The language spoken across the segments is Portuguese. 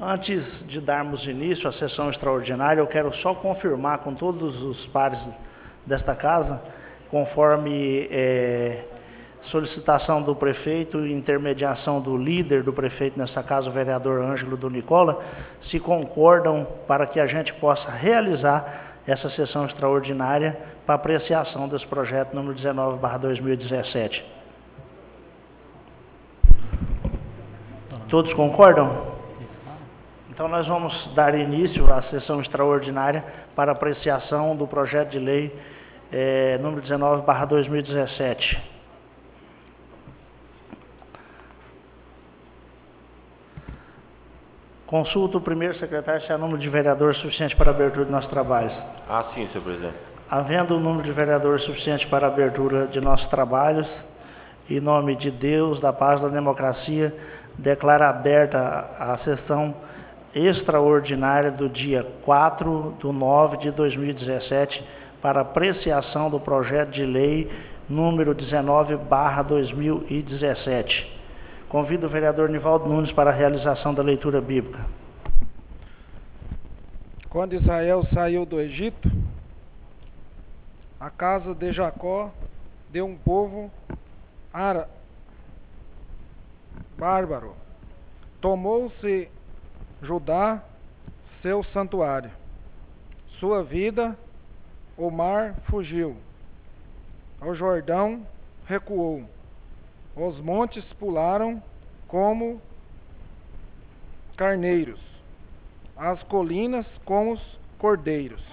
Antes de darmos início à sessão extraordinária, eu quero só confirmar com todos os pares desta casa, conforme solicitação do prefeito e intermediação do líder do prefeito nessa casa, o vereador Ângelo do Nicola, se concordam para que a gente possa realizar essa sessão extraordinária para apreciação desse projeto número 19/2017. Todos concordam? Então nós vamos dar início à sessão extraordinária para apreciação do projeto de lei número 19/2017. Consulta o primeiro secretário se há número de vereadores suficiente para a abertura de nossos trabalhos. Sim, senhor presidente. Havendo o número de vereadores suficiente para a abertura de nossos trabalhos, em nome de Deus, da paz, da democracia, declaro aberta a sessão extraordinária do dia 4/9/2017 para apreciação do projeto de lei número 19/2017. Convido o vereador Nivaldo Nunes para a realização da leitura bíblica. Quando Israel saiu do Egito, a casa de Jacó deu um povo bárbaro. Tomou-se Judá seu santuário. Sua vida, o mar fugiu. O Jordão recuou. Os montes pularam como carneiros. As colinas como os cordeiros.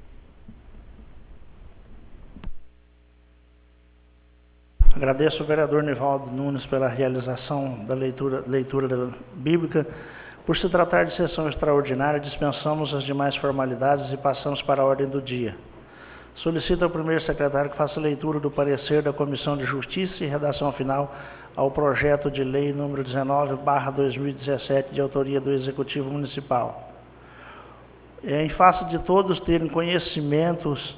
Agradeço ao vereador Nivaldo Nunes pela realização da leitura bíblica. Por se tratar de sessão extraordinária, dispensamos as demais formalidades e passamos para a ordem do dia. Solicito ao primeiro secretário que faça a leitura do parecer da Comissão de Justiça e redação final ao projeto de lei número 19/2017, de autoria do Executivo Municipal. Em face de todos terem conhecimentos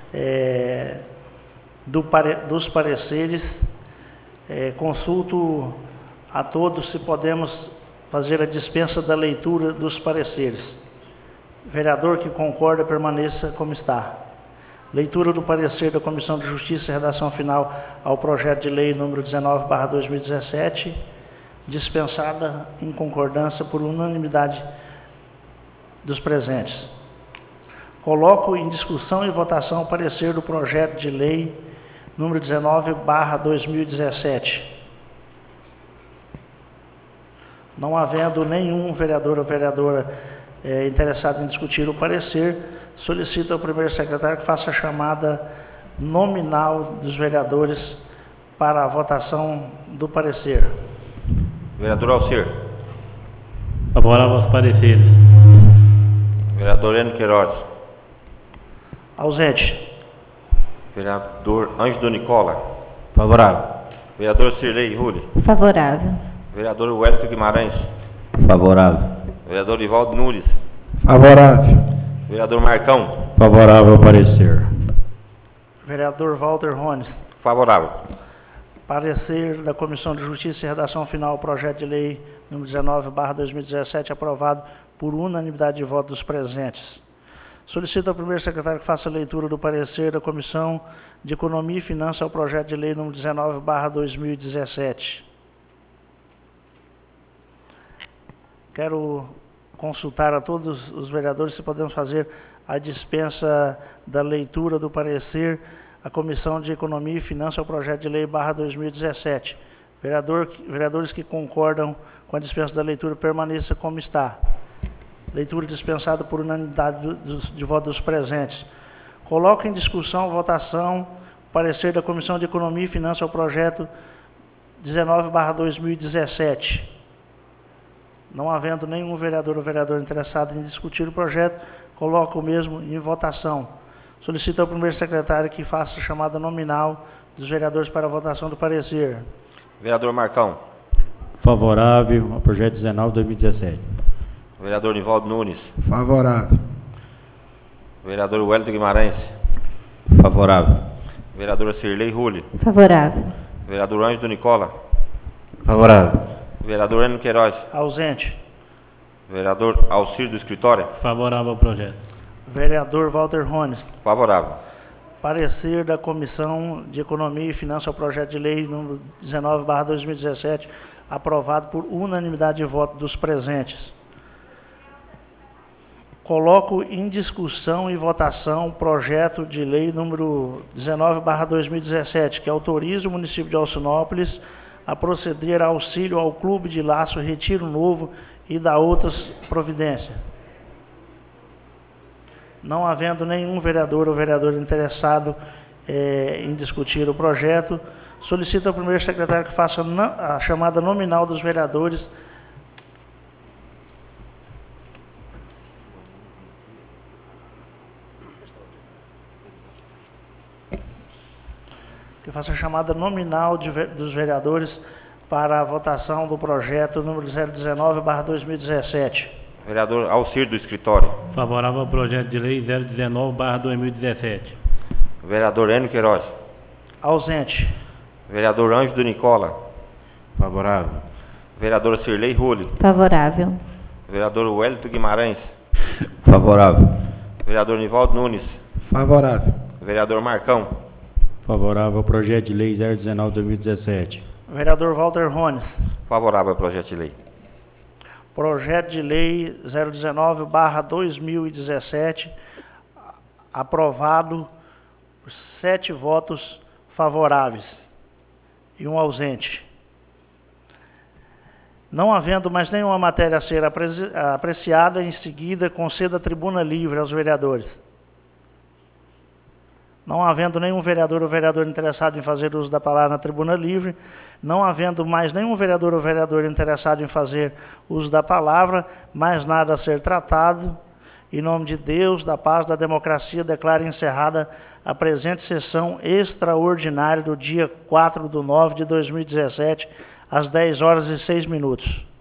dos pareceres, consulto a todos se podemos fazer a dispensa da leitura dos pareceres. Vereador que concorda, permaneça como está. Leitura do parecer da Comissão de Justiça e redação final ao projeto de lei número 19/2017, dispensada em concordância por unanimidade dos presentes. Coloco em discussão e votação o parecer do projeto de lei número 19/2017. Não havendo nenhum vereador ou vereadora interessado em discutir o parecer, solicito ao primeiro secretário que faça a chamada nominal dos vereadores para a votação do parecer. Vereador Alcir. Favorável aos pareceres. Vereador Enio Queiroz. Ausente. Vereador Ângelo do Nicola. Favorável. Vereador Cirlei Rulli. Favorável. Vereador Wellington Guimarães. Favorável. Vereador Nivaldo Nunes. Favorável. Vereador Marcão. Favorável ao parecer. Vereador Walter Rones. Favorável. Parecer da Comissão de Justiça e redação final ao projeto de lei número 19/2017, aprovado por unanimidade de votos dos presentes. Solicito ao primeiro secretário que faça a leitura do parecer da Comissão de Economia e Finanças ao projeto de lei número 19/2017. Quero consultar a todos os vereadores se podemos fazer a dispensa da leitura do parecer à Comissão de Economia e Finanças ao projeto de lei /2017. Vereadores que concordam com a dispensa da leitura, permaneça como está. Leitura dispensada por unanimidade de votos dos presentes. Coloco em discussão, votação, o parecer da Comissão de Economia e Finanças ao projeto 19/2017. Não havendo nenhum vereador ou vereadora interessado em discutir o projeto, coloco o mesmo em votação. Solicito ao primeiro secretário que faça a chamada nominal dos vereadores para a votação do parecer. Vereador Marcão. Favorável ao projeto 19/2017. Vereador Nivaldo Nunes. Favorável. Vereador Wellington Guimarães. Favorável. Vereadora Cirlei Rulli. Favorável. Vereador Ângelo do Nicola. Favorável. Vereador Enio Queiroz. Ausente. Vereador Alcir do Escritório. Favorável ao projeto. Vereador Walter Rones. Favorável. Parecer da Comissão de Economia e Finanças ao projeto de lei número 19/2017, aprovado por unanimidade de voto dos presentes. Coloco em discussão e votação o projeto de lei número 19/2017, que autoriza o município de Alcinópolis a proceder a auxílio ao Clube de Laço Retiro Novo e da outras providências. Não havendo nenhum vereador ou vereadora interessado em discutir o projeto, solicito ao primeiro secretário que faça a chamada nominal dos vereadores dos vereadores para a votação do projeto número 019/2017. Vereador Alcir do Escritório. Favorável ao projeto de lei 019/2017. Vereador Enio Queiroz. Ausente. Vereador Ângelo Nicola. Favorável. Vereadora Cirlei Rulli. Favorável. Vereador Wellington Guimarães. Favorável. Vereador Nivaldo Nunes. Favorável. Vereador Marcão. Favorável ao projeto de lei 019/2017. Vereador Walter Rones. Favorável ao projeto de lei. Projeto de lei 019/2017, aprovado por 7 votos favoráveis e 1 ausente. Não havendo mais nenhuma matéria a ser apreciada, em seguida, conceda a tribuna livre aos vereadores. Não havendo nenhum vereador ou vereadora interessado em fazer uso da palavra na tribuna livre, não havendo mais nenhum vereador ou vereadora interessado em fazer uso da palavra, mais nada a ser tratado, em nome de Deus, da paz, da democracia, declaro encerrada a presente sessão extraordinária do dia 4/9/2017, às 10h06.